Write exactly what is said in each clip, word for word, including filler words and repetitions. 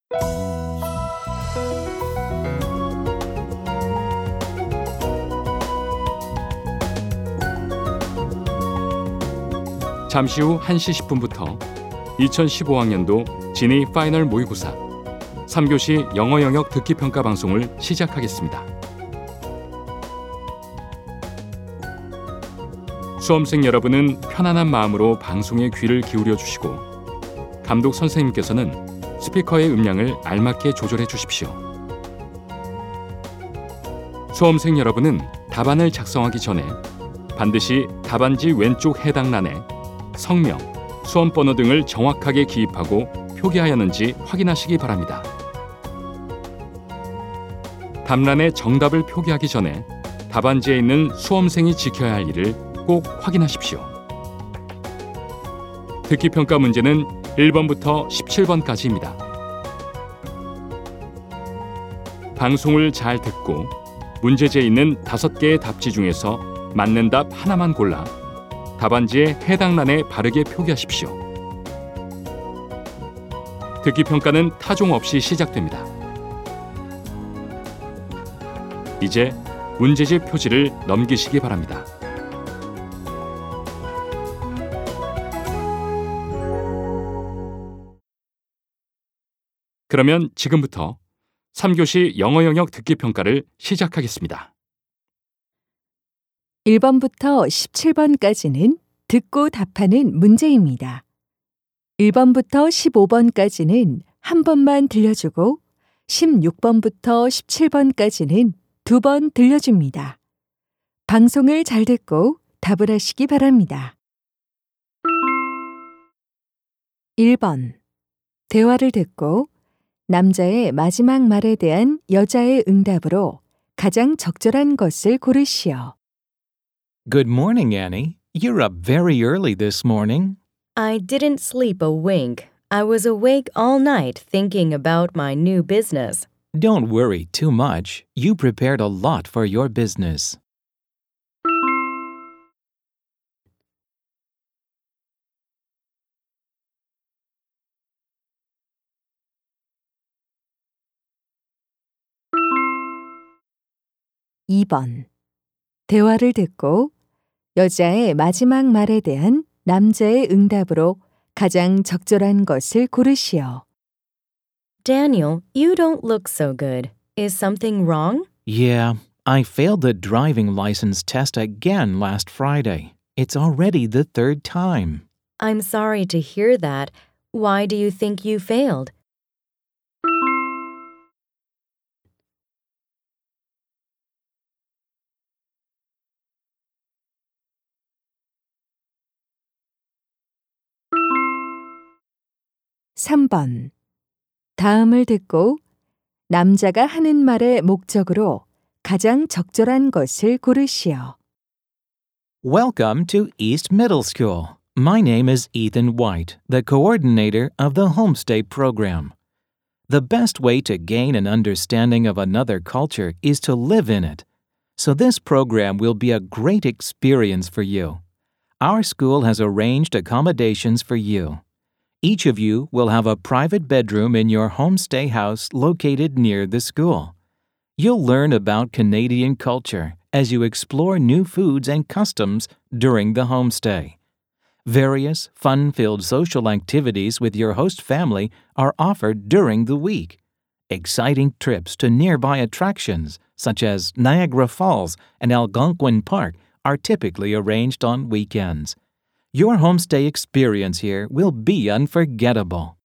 잠시 후 한 시 십 분부터 이천십오 학년도 지니 파이널 모의고사 삼 교시 영어 영역 듣기 평가 방송을 시작하겠습니다. 수험생 여러분은 편안한 마음으로 방송에 귀를 기울여 주시고 감독 선생님께서는 스피커의 음량을 알맞게 조절해 주십시오. 수험생 여러분은 답안을 작성하기 전에 반드시 답안지 왼쪽 해당 란에 성명, 수험번호 등을 정확하게 기입하고 표기하였는지 확인하시기 바랍니다. 답란에 정답을 표기하기 전에 답안지에 있는 수험생이 지켜야 할 일을 꼭 확인하십시오. 듣기 평가 문제는 일 번부터 십칠 번까지입니다. 방송을 잘 듣고 문제지에 있는 다섯 개의 답지 중에서 맞는 답 하나만 골라 답안지에 해당 란에 바르게 표기하십시오. 듣기 평가는 타종 없이 시작됩니다. 이제 문제지 표지를 넘기시기 바랍니다. 그러면 지금부터 삼 교시 영어 영역 듣기 평가를 시작하겠습니다. 일 번부터 십칠 번까지는 듣고 답하는 문제입니다. 일 번부터 십오 번까지는 한 번만 들려주고 십육 번부터 십칠 번까지는 두 번 들려줍니다. 방송을 잘 듣고 답을 하시기 바랍니다. 일 번. 대화를 듣고 남자의 마지막 말에 대한 여자의 응답으로 가장 적절한 것을 고르시오. Good morning, Annie. You're up very early this morning. I didn't sleep a wink. I was awake all night thinking about my new business. Don't worry too much. You prepared a lot for your business. 이 번. 대화를 듣고 여자의 마지막 말에 대한 남자의 응답으로 가장 적절한 것을 고르시오. Daniel, you don't look so good. Is something wrong? Yeah, I failed the driving license test again last Friday. It's already the third time. I'm sorry to hear that. Why do you think you failed? 삼 번. 다음을 듣고 남자가 하는 말의 목적으로 가장 적절한 것을 고르시오. Welcome to East Middle School. My name is Ethan White, the coordinator of the Homestay program. The best way to gain an understanding of another culture is to live in it. So this program will be a great experience for you. Our school has arranged accommodations for you. Each of you will have a private bedroom in your homestay house located near the school. You'll learn about Canadian culture as you explore new foods and customs during the homestay. Various fun-filled social activities with your host family are offered during the week. Exciting trips to nearby attractions such as Niagara Falls and Algonquin Park are typically arranged on weekends. Your homestay experience here will be unforgettable.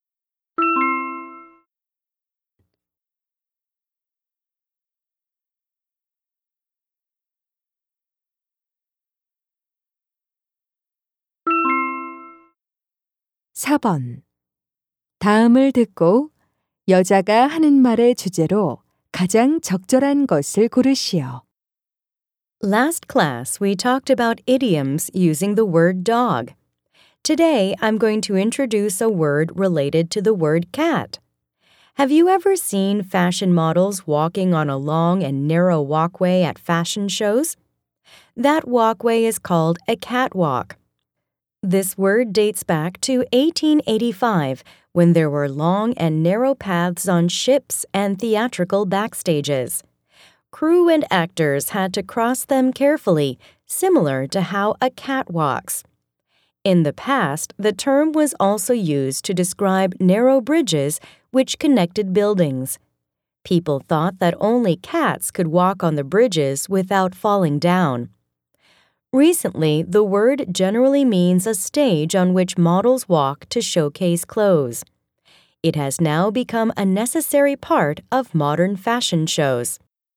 사 번. 다음을 듣고 여자가 하는 말의 주제로 가장 적절한 것을 고르시오. Last class, we talked about idioms using the word dog. Today, I'm going to introduce a word related to the word cat. Have you ever seen fashion models walking on a long and narrow walkway at fashion shows? That walkway is called a catwalk. This word dates back to eighteen eighty-five, when there were long and narrow paths on ships and theatrical backstages. Crew and actors had to cross them carefully, similar to how a cat walks. In the past, the term was also used to describe narrow bridges which connected buildings. People thought that only cats could walk on the bridges without falling down. Recently, the word generally means a stage on which models walk to showcase clothes. It has now become a necessary part of modern fashion shows.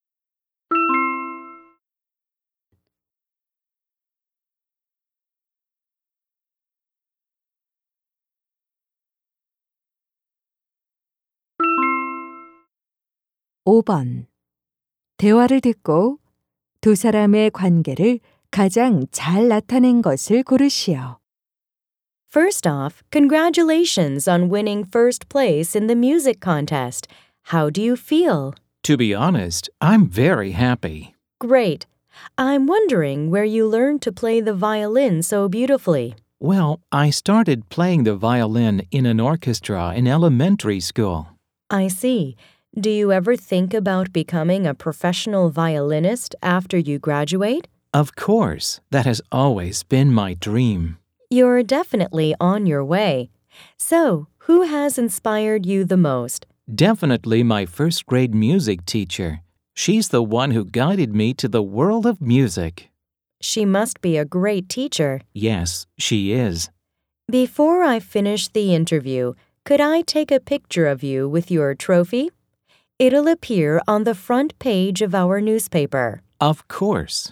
오 번. 대화를 듣고 두 사람의 관계를 가장 잘 나타낸 것을 고르시오. First off, congratulations on winning first place in the music contest. How do you feel? To be honest, I'm very happy. Great. I'm wondering where you learned to play the violin so beautifully. Well, I started playing the violin in an orchestra in elementary school. I see. Do you ever think about becoming a professional violinist after you graduate? Of course, that has always been my dream. You're definitely on your way. So, who has inspired you the most? Definitely my first grade music teacher. She's the one who guided me to the world of music. She must be a great teacher. Yes, she is. Before I finish the interview, could I take a picture of you with your trophy? It'll appear on the front page of our newspaper. Of course.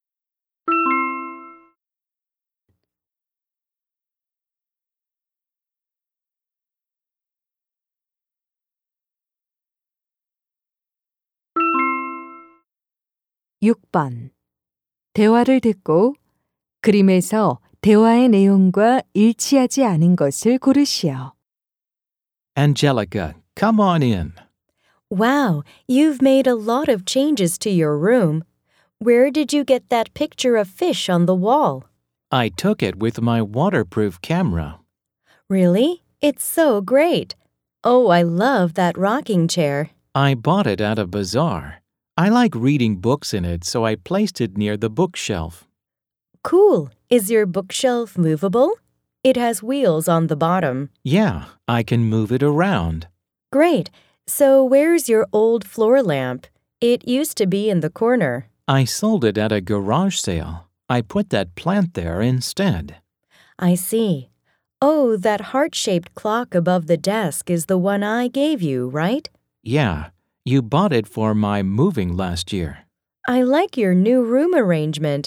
육 번. 대화를 듣고 그림에서 대화의 내용과 일치하지 않은 것을 고르시오. Angelica, come on in. Wow, you've made a lot of changes to your room. Where did you get that picture of fish on the wall? I took it with my waterproof camera. Really? It's so great. Oh, I love that rocking chair. I bought it at a bazaar. I like reading books in it, so I placed it near the bookshelf. Cool. Is your bookshelf movable? It has wheels on the bottom. Yeah, I can move it around. Great. So where's your old floor lamp? It used to be in the corner. I sold it at a garage sale. I put that plant there instead. I see. Oh, that heart-shaped clock above the desk is the one I gave you, right? Yeah, you bought it for my moving last year. I like your new room arrangement.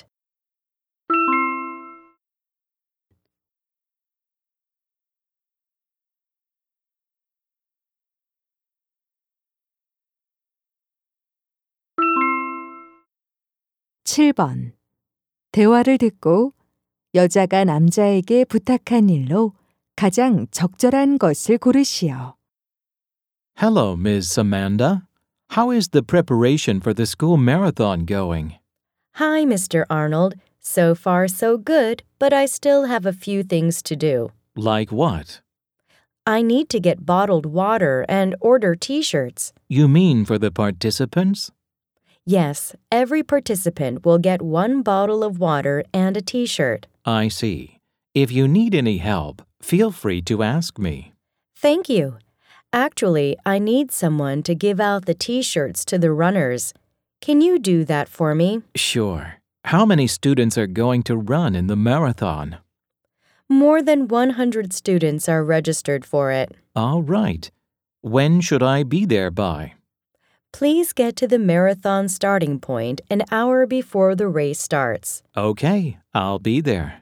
칠 번. 대화를 듣고 여자가 남자에게 부탁한 일로 가장 적절한 것을 고르시오. Hello, Miss Amanda. How is the preparation for the school marathon going? Hi, Mister Arnold. So far, so good, but I still have a few things to do. Like what? I need to get bottled water and order T-shirts. You mean for the participants? Yes, every participant will get one bottle of water and a T-shirt. I see. If you need any help, feel free to ask me. Thank you. Actually, I need someone to give out the T-shirts to the runners. Can you do that for me? Sure. How many students are going to run in the marathon? More than one hundred students are registered for it. All right. When should I be there by? Please get to the marathon starting point an hour before the race starts. Okay, I'll be there.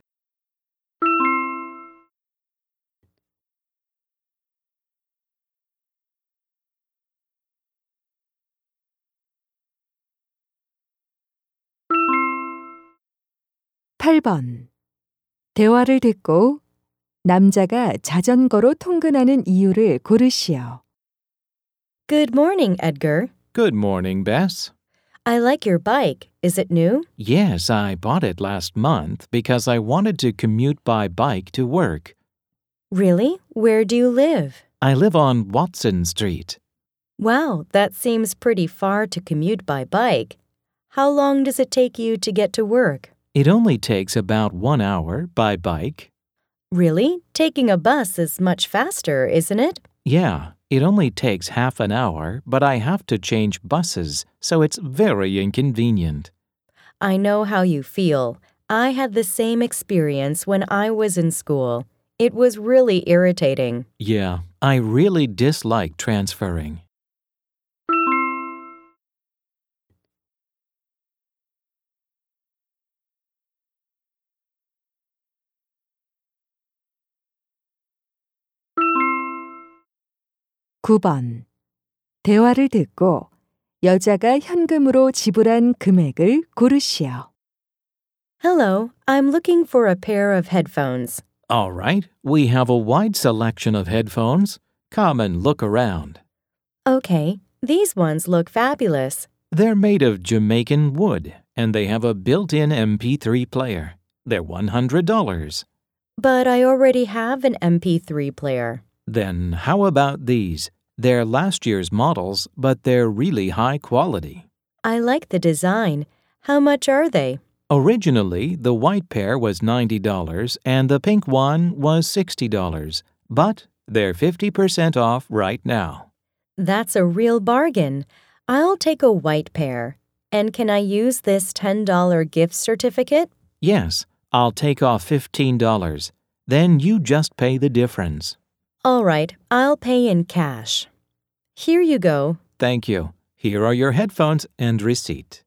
팔 번. 대화를 듣고 남자가 자전거로 통근하는 이유를 고르시오. Good morning, Edgar. Good morning, Bess. I like your bike. Is it new? Yes, I bought it last month because I wanted to commute by bike to work. Really? Where do you live? I live on Watson Street. Wow, that seems pretty far to commute by bike. How long does it take you to get to work? It only takes about one hour by bike. Really? Taking a bus is much faster, isn't it? Yeah, it only takes half an hour, but I have to change buses, so it's very inconvenient. I know how you feel. I had the same experience when I was in school. It was really irritating. Yeah, I really dislike transferring. 구 번. 대화를 듣고 여자가 현금으로 지불한 금액을 고르시오. Hello, I'm looking for a pair of headphones. All right, we have a wide selection of headphones. Come and look around. Okay, these ones look fabulous. They're made of Jamaican wood, and they have a built-in M P three player. They're one hundred dollars. But I already have an M P three player. Then how about these? They're last year's models, but they're really high quality. I like the design. How much are they? Originally, the white pair was ninety dollars and the pink one was sixty dollars, but they're fifty percent off right now. That's a real bargain. I'll take a white pair. And can I use this ten dollars gift certificate? Yes, I'll take off fifteen dollars. Then you just pay the difference. All right, I'll pay in cash. Here you go. Thank you. Here are your headphones and receipt.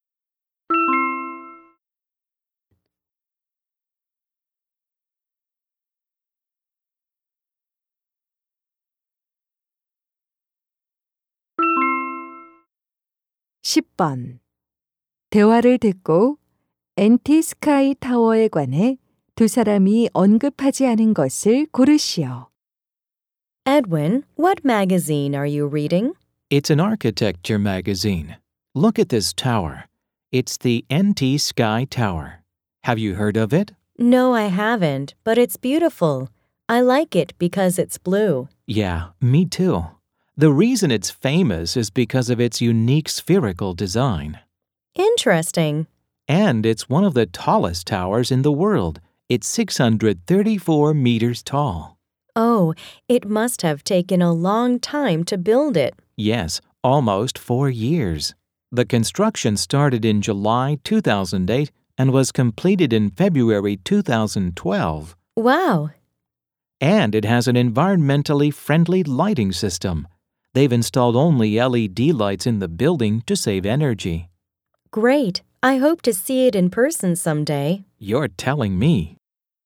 십 번. 대화를 듣고 엔티 스카이 타워에 관해 두 사람이 언급하지 않은 것을 고르시오. Edwin, what magazine are you reading? It's an architecture magazine. Look at this tower. It's the N T Sky Tower. Have you heard of it? No, I haven't, but it's beautiful. I like it because it's blue. Yeah, me too. The reason it's famous is because of its unique spherical design. Interesting. And it's one of the tallest towers in the world. It's six hundred thirty-four meters tall. Oh, it must have taken a long time to build it. Yes, almost four years. The construction started in July two thousand eight and was completed in February two thousand twelve. Wow. And it has an environmentally friendly lighting system. They've installed only L E D lights in the building to save energy. Great. I hope to see it in person someday. You're telling me.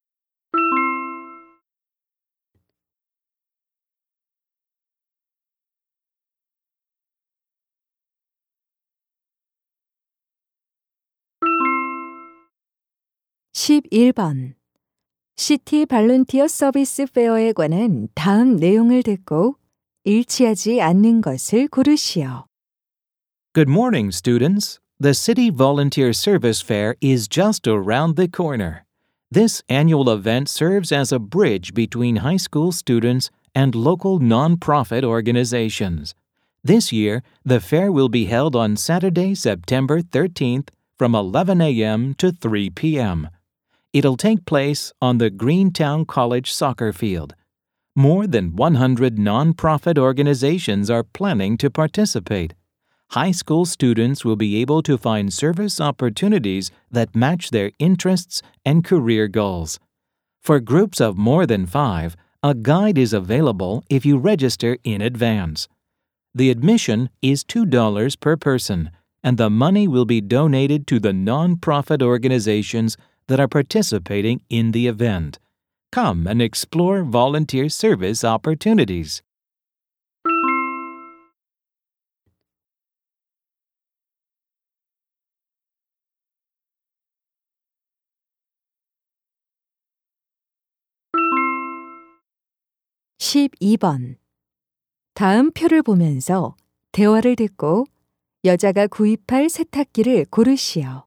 십일 번. 시티 발론티어 서비스 페어에 관한 다음 내용을 듣고 일치하지 않는 것을 고르시오. Good morning, students. The City Volunteer Service Fair is just around the corner. This annual event serves as a bridge between high school students and local nonprofit organizations. This year, the fair will be held on Saturday, September thirteenth from eleven a.m. to three p.m. It'll take place on the Greentown College soccer field. More than one hundred nonprofit organizations are planning to participate. High school students will be able to find service opportunities that match their interests and career goals. For groups of more than five, a guide is available if you register in advance. The admission is two dollars per person, and the money will be donated to the nonprofit organizations that are participating in the event. Come and explore volunteer service opportunities. 십이 번. 다음 표를 보면서 대화를 듣고 여자가 구입할 세탁기를 고르시오.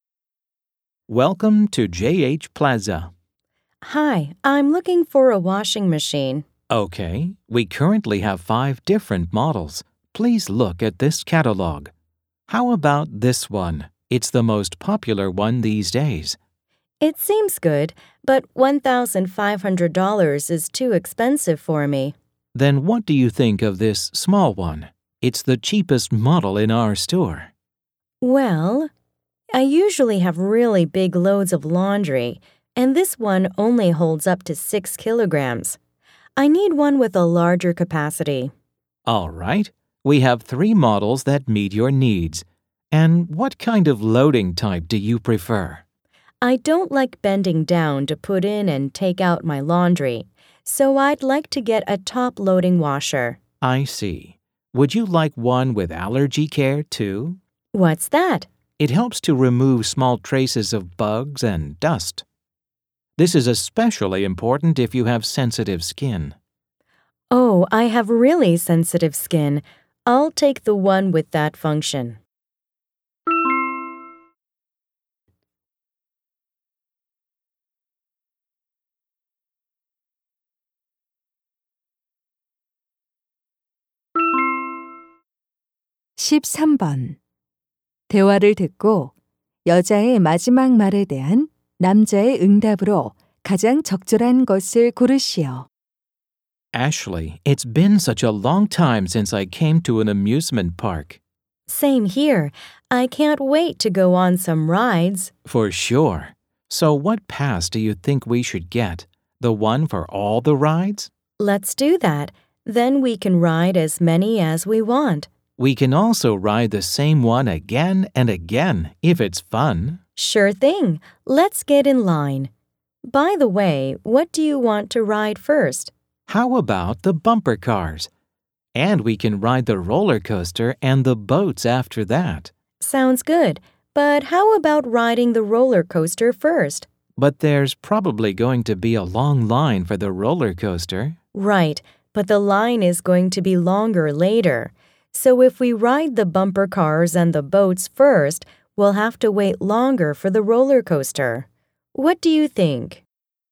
Welcome to J H Plaza. Hi, I'm looking for a washing machine. Okay, we currently have five different models. Please look at this catalog. How about this one? It's the most popular one these days. It seems good, but one thousand five hundred dollars is too expensive for me. Then what do you think of this small one? It's the cheapest model in our store. Well, I usually have really big loads of laundry, and this one only holds up to six kilograms. I need one with a larger capacity. All right, we have three models that meet your needs. And what kind of loading type do you prefer? I don't like bending down to put in and take out my laundry, so I'd like to get a top-loading washer. I see. Would you like one with allergy care too? What's that? It helps to remove small traces of bugs and dust. This is especially important if you have sensitive skin. Oh, I have really sensitive skin. I'll take the one with that function. 십삼 번. 대화를 듣고 여자의 마지막 말에 대한 남자의 응답으로 가장 적절한 것을 고르시오. Ashley, it's been such a long time since I came to an amusement park. Same here. I can't wait to go on some rides. For sure. So what pass do you think we should get? The one for all the rides? Let's do that. Then we can ride as many as we want. We can also ride the same one again and again if it's fun. Sure thing. Let's get in line. By the way, what do you want to ride first? How about the bumper cars? And we can ride the roller coaster and the boats after that. Sounds good. But how about riding the roller coaster first? But there's probably going to be a long line for the roller coaster. Right, but the line is going to be longer later. So if we ride the bumper cars and the boats first, we'll have to wait longer for the roller coaster. What do you think?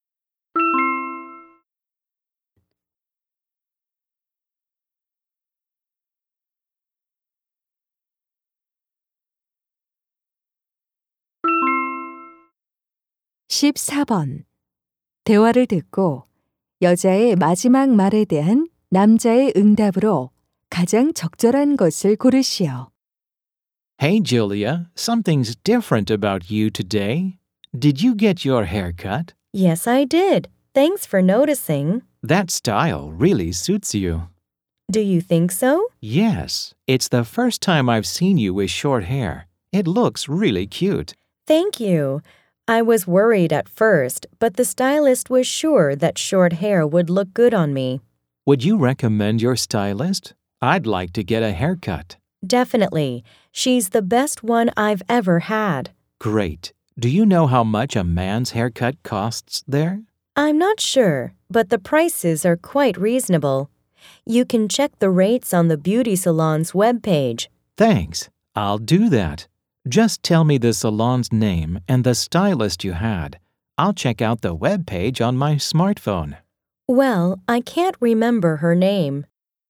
십사 번. 대화를 듣고 여자의 마지막 말에 대한 남자의 응답으로 가장 적절한 것을 고르시오. Hey, Julia, something's different about you today. Did you get your hair cut? Yes, I did. Thanks for noticing. That style really suits you. Do you think so? Yes, it's the first time I've seen you with short hair. It looks really cute. Thank you. I was worried at first, but the stylist was sure that short hair would look good on me. Would you recommend your stylist? I'd like to get a haircut. Definitely. She's the best one I've ever had. Great. Do you know how much a man's haircut costs there? I'm not sure, but the prices are quite reasonable. You can check the rates on the beauty salon's webpage. Thanks. I'll do that. Just tell me the salon's name and the stylist you had. I'll check out the webpage on my smartphone. Well, I can't remember her name.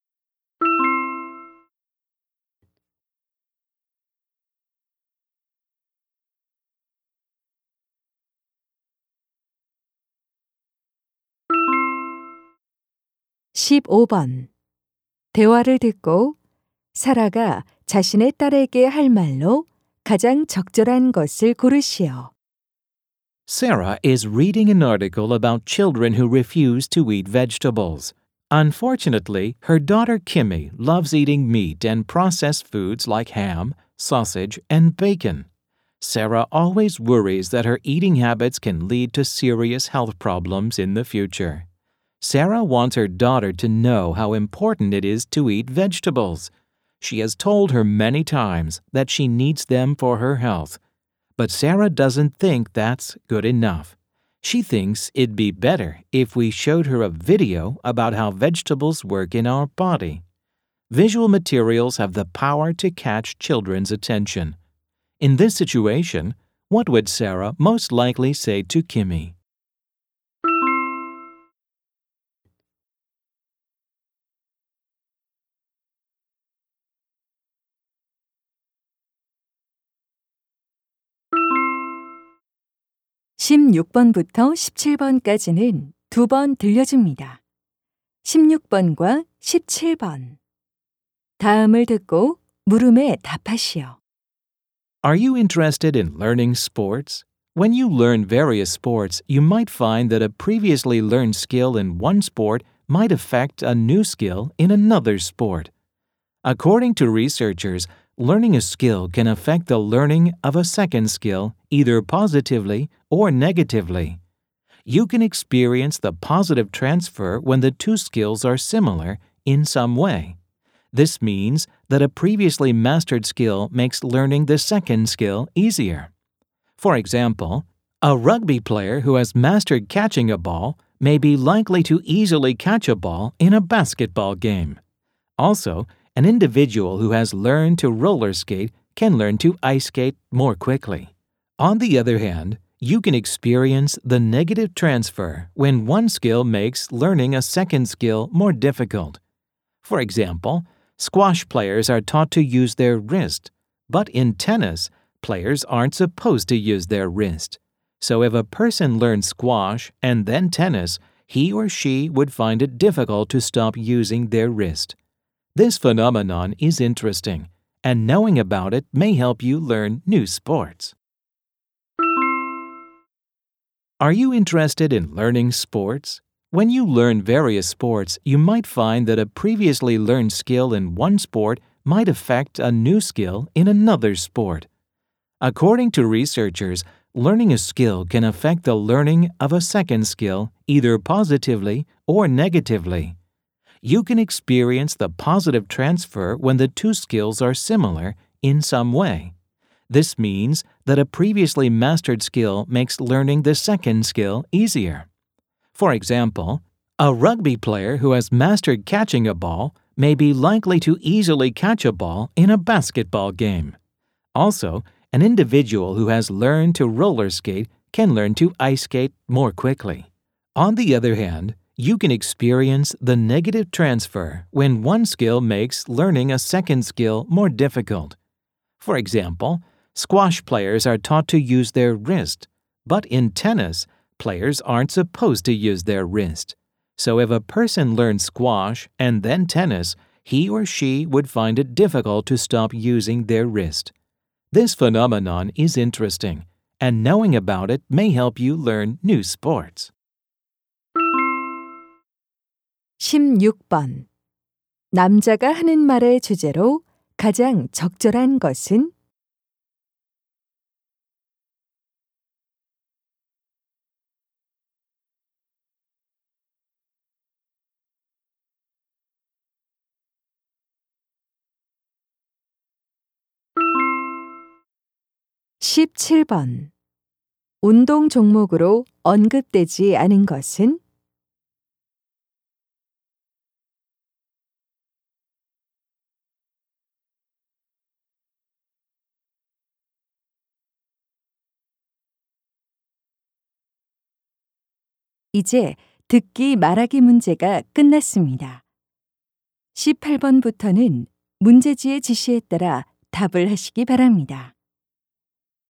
십오 번. 대화를 듣고 사라가 자신의 딸에게 할 말로 가장 적절한 것을 고르시오. Sarah is reading an article about children who refuse to eat vegetables. Unfortunately, her daughter Kimmy loves eating meat and processed foods like ham, sausage, and bacon. Sarah always worries that her eating habits can lead to serious health problems in the future. Sarah wants her daughter to know how important it is to eat vegetables. She has told her many times that she needs them for her health. But Sarah doesn't think that's good enough. She thinks it'd be better if we showed her a video about how vegetables work in our body. Visual materials have the power to catch children's attention. In this situation, what would Sarah most likely say to Kimmy? 십육 번부터 십칠 번까지는 두 번 들려줍니다. 십육 번과 십칠 번. 다음을 듣고 물음에 답하시오. Are you interested in learning sports? When you learn various sports, you might find that a previously learned skill in one sport might affect a new skill in another sport. According to researchers, learning a skill can affect the learning of a second skill either positively or negatively. You can experience the positive transfer when the two skills are similar in some way. This means that a previously mastered skill makes learning the second skill easier. For example, a rugby player who has mastered catching a ball may be likely to easily catch a ball in a basketball game. Also, an individual who has learned to roller skate can learn to ice skate more quickly. On the other hand, you can experience the negative transfer when one skill makes learning a second skill more difficult. For example, squash players are taught to use their wrist, but in tennis, players aren't supposed to use their wrist. So if a person learns squash and then tennis, he or she would find it difficult to stop using their wrist. This phenomenon is interesting, and knowing about it may help you learn new sports. Are you interested in learning sports? When you learn various sports, you might find that a previously learned skill in one sport might affect a new skill in another sport. According to researchers, learning a skill can affect the learning of a second skill either positively or negatively. You can experience the positive transfer when the two skills are similar in some way. This means that a previously mastered skill makes learning the second skill easier. For example, a rugby player who has mastered catching a ball may be likely to easily catch a ball in a basketball game. Also, an individual who has learned to roller skate can learn to ice skate more quickly. On the other hand, you can experience the negative transfer when one skill makes learning a second skill more difficult. For example, squash players are taught to use their wrist, but in tennis, players aren't supposed to use their wrist. So if a person learns squash and then tennis, he or she would find it difficult to stop using their wrist. This phenomenon is interesting, and knowing about it may help you learn new sports. 십육 번. 남자가 하는 말의 주제로 가장 적절한 것은? 십칠 번. 운동 종목으로 언급되지 않은 것은? 이제 듣기 말하기 문제가 끝났습니다. 십팔 번부터는 문제지의 지시에 따라 답을 하시기 바랍니다.